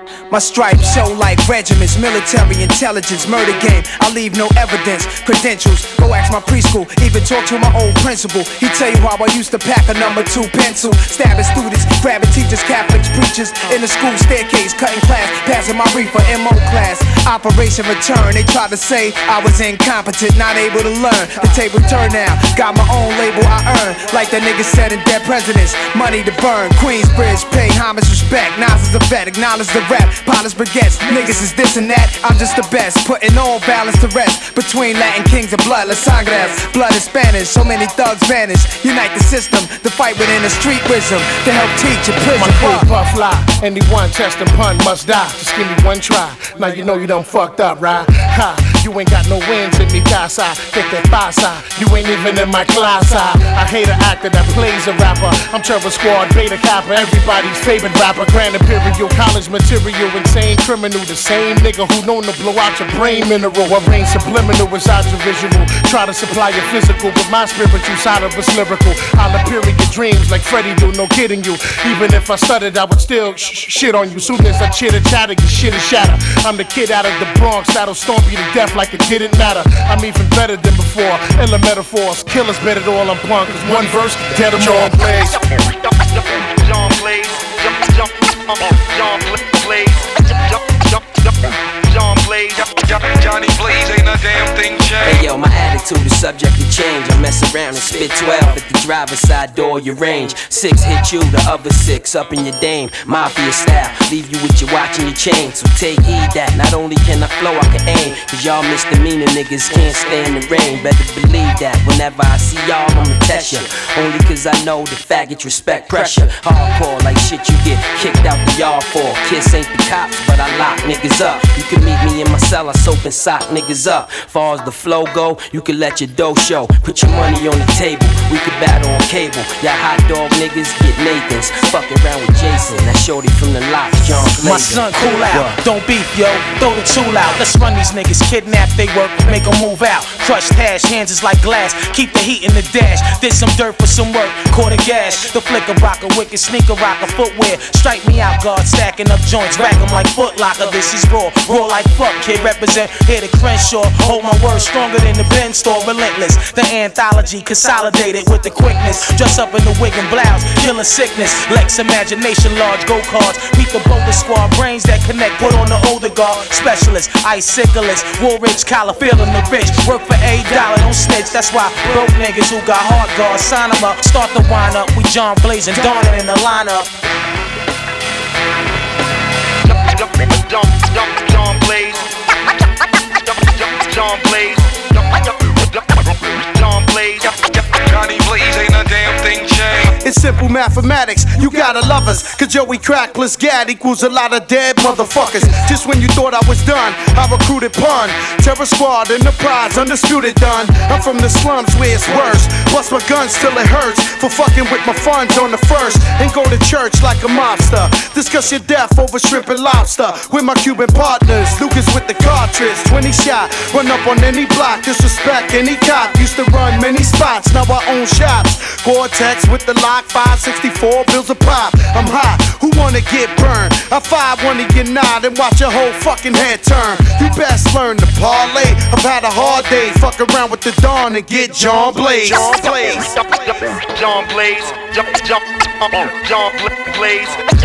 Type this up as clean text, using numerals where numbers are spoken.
My stripes show like regiments, military intelligence, murder game. I leave no evidence, credentials. Go ask my preschool, even talk to my old principal. He tell you how I used to pack a number 2 pencil, stabbing students, grabbing teachers, Catholics, preachers in the school staircase, cutting class, passing my reefer MO class. Operation Return. They tried to say I was incompetent, not able to learn. The table turned now, got my own label I earn. Like the nigga said in Dead Presidents, money to burn. Queensbridge, pay homage, respect. Nas is a vet, acknowledge the rap. Pilots, baguettes, niggas is this and that. I'm just the best, putting all balance to rest. Between Latin kings and blood, Las Sangres. Blood is Spanish, so many thugs vanish. Unite the system, the fight within the street wisdom to help teach a prison. My crew puff lie, anyone test and pun must die. Just give me one try, now you know you done fucked up, right? Ha, you ain't got no wins in me casa. Get that pasa, you ain't even in my class. I hate an actor that plays a rapper. I'm Trevor Squad, Beta Kappa, everybody's favorite rapper. Grand Imperial, college material, insane criminal. The same nigga who known to blow out your brain mineral. Arrange subliminal inside your visual. Try to supply your physical, but my spiritual side of it's lyrical. I'll appear in your dreams like Freddie do, no kidding you. Even if I stuttered, I would still shit on you. Soon as I chitter chatter, your shit is shatter. I'm the kid out of the Bronx that'll stomp you to death like it didn't matter. I'm even better than before. Illa metaphors, killers bet it all on punk. Cause one verse, dead them all plays. John Blaze, John Blaze, Johnny Blaze, ain't a damn thing changed. Hey yo, my attitude is subject to change. I mess around and spit 12 at the driver's side door, your range. 6 hit you, the other 6 up in your dame. Mafia style, leave you with your watch and your chain. So take heed that not only can I flow, I can aim. Cause y'all misdemeanor niggas can't stand the rain. Better believe that whenever I see y'all, I'ma test ya. Only cause I know the faggots respect pressure. Hardcore like shit you get kicked out the yard for. Kiss ain't the cops, but I lock niggas up. You can meet me in my cell, I soap and sock niggas up. Far as the flow go, you can let your dough show. Put your money on the table, we could battle on cable. Y'all hot dog niggas get Nathans. Fucking around with Jason, that shorty from the lot, John Blazer. My son, cool out, don't beef yo, throw the tool out. Let's run these niggas, kidnap they work, make them move out. Crushed hash, hands is like glass, keep the heat in the dash. Did some dirt for some work, quarter gas. The flicker rocker, wicked sneaker rocker, footwear. Strike me out, guard, stacking up joints, rack them like Foot Locker. This is raw like fuck, kid, represent here to Crenshaw. Hold my word stronger than the Ben store, relentless. The anthology consolidated with the quickness. Dress up in the wig and blouse, killing sickness. Lex imagination, large go cards. Beat the Boulder squad, brains that connect. Put on the older guard, specialist, iciclist. Woolridge collar, feeling the rich. Work for $8, don't snitch. That's why broke niggas who got hard guards sign them up. Start the wind up. We John Blaze and Darn in the lineup. John Blaze, John Blaze, John Blaze, Johnny Blaze, ain't a damn thing changed. It's simple mathematics, you gotta love us. Cause Joey Crack plus Gad equals a lot of dead motherfuckers. Just when you thought I was done, I recruited Pun. Terror Squad, Enterprise, undisputed done. I'm from the slums where it's worse. Bust my gun till it hurts. For fucking with my funds on the first. And go to church like a mobster. Discuss your death over shrimp and lobster. With my Cuban partners, Lucas with the cartridge. 20 shot, run up on any block. Disrespect any cop. Used to run many spots, now I own shops. Gore-Tex with the lock, 564 bills a pop. I'm hot, who wanna get burned? I 5-1 to your nod and watch your whole fucking head turn. You best learn to parlay. I've had a hard day, fuck around with the Dawn and get John Blaze. John Blaze, John Blaze, John Blaze,